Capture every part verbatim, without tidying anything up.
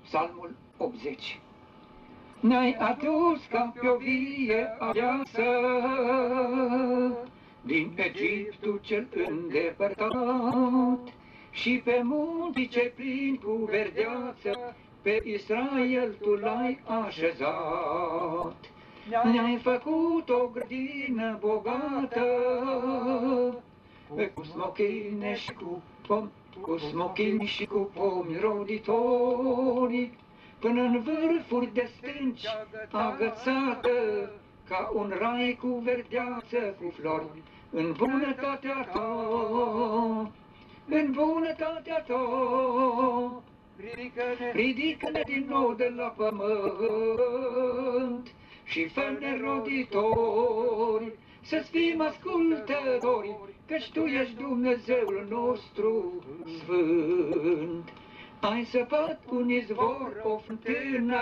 Psalmul optzeci. Ne-ai adus ca pe o vie aleasă din Egiptul cel îndepărtat și pe munții ce plin cu verdeață pe Israel tu l-ai așezat. Ne-ai făcut o grădină bogată cu smochine și cu pomi, cu smochini și cu pomi roditori, până în vârfuri de stânci agățată, ca un rai cu verdeață, cu flori, în bunătatea ta, în bunătatea ta. Ridică-ne, ridică-ne din nou de la pământ și fă-ne roditori, să-ți fim ascultători, căci Tu ești Dumnezeul nostru sfânt. Ai săpat un izvor, o fântână,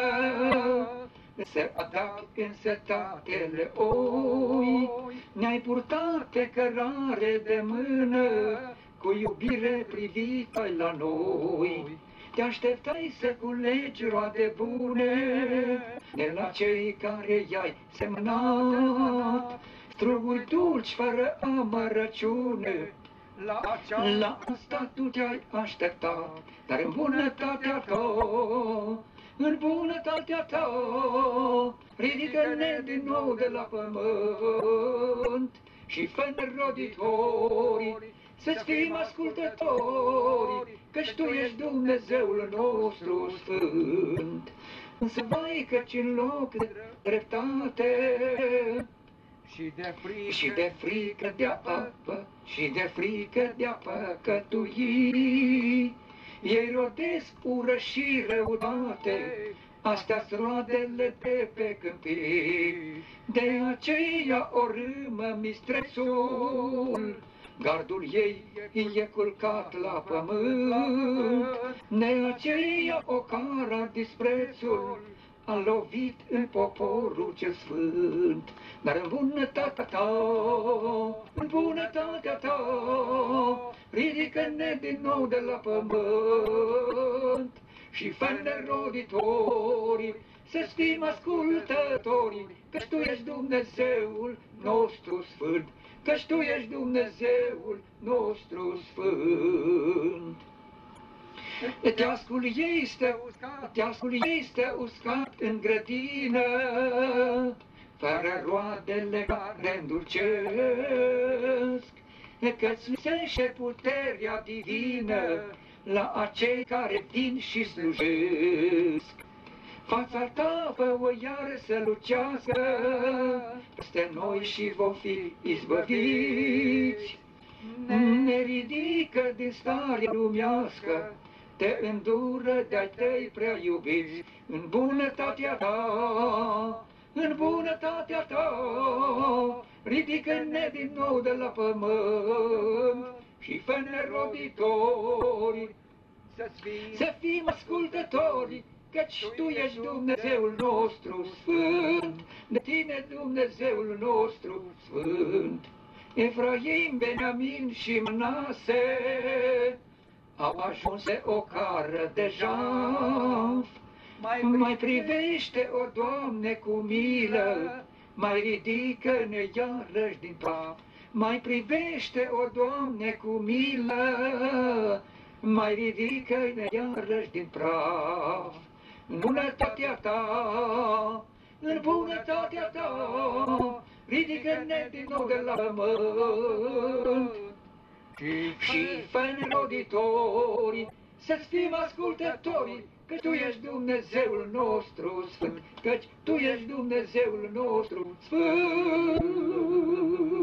să adapt în setatele oi. Ne-ai purtat pe cărare de mână, cu iubire privită la noi. Te așteptai să culegi roade bune de la cei care i-ai semnat, struguri dulci fără amărăciune. La, la asta tu te-ai așteptat, dar în bunătatea ta, în bunătatea ta, ridică-ne din nou de la pământ și fă-ne roditori, să-ți fim ascultători, căci Tu ești Dumnezeul nostru sfânt. Însă vai căci în loc de dreptate și de frică, și de frică de apă, și de frică de păcătuiri, ei rodesc ură și răutate, astea-s roadele de pe câmpii. De aceea o râmă mistrețul, gardul ei e culcat la pământ. De aceea o cara disprețul a lovit în poporul cel sfânt. Dar în bunătatea Ta, în bunătatea Ta, ridică-ne din nou de la pământ și fă-ne roditori, să-ți fim ascultători, căci Tu ești Dumnezeul nostru sfânt, căci Tu ești Dumnezeul nostru sfânt. Teascul ei stă uscat, teascul ei stă uscat în grădină, fără roadele care îndulcesc, că-ți lipsește puterea divină la acei care vin și slujesc. Fața Ta fă-o iar să lucească peste noi și vom fi izbăviți. Ne ridică din stare lumească, Te îndură de-ai Tăi prea iubiți. În bunătatea Ta, în bunătatea Ta, ridică-ne din nou de la pământ și fă-ne roditori, să fim ascultători, căci Tu ești Dumnezeul nostru sfânt, de Tine Dumnezeul nostru sfânt. Efraim, Beniamin și Manase au ajuns o cară de jaf. Mai, mai privește, o Doamne, cu milă, mai ridică-ne iarăși din praf. Mai privește, o Doamne, cu milă, mai ridică-ne iarăși din praf. În bunătatea Ta, în bunătatea Ta, ridică-ne din nou de la pământ și fă-ne roditori, să-ți fim ascultători, că Tu ești Dumnezeul nostru sfânt, căci Tu ești Dumnezeul nostru sfânt.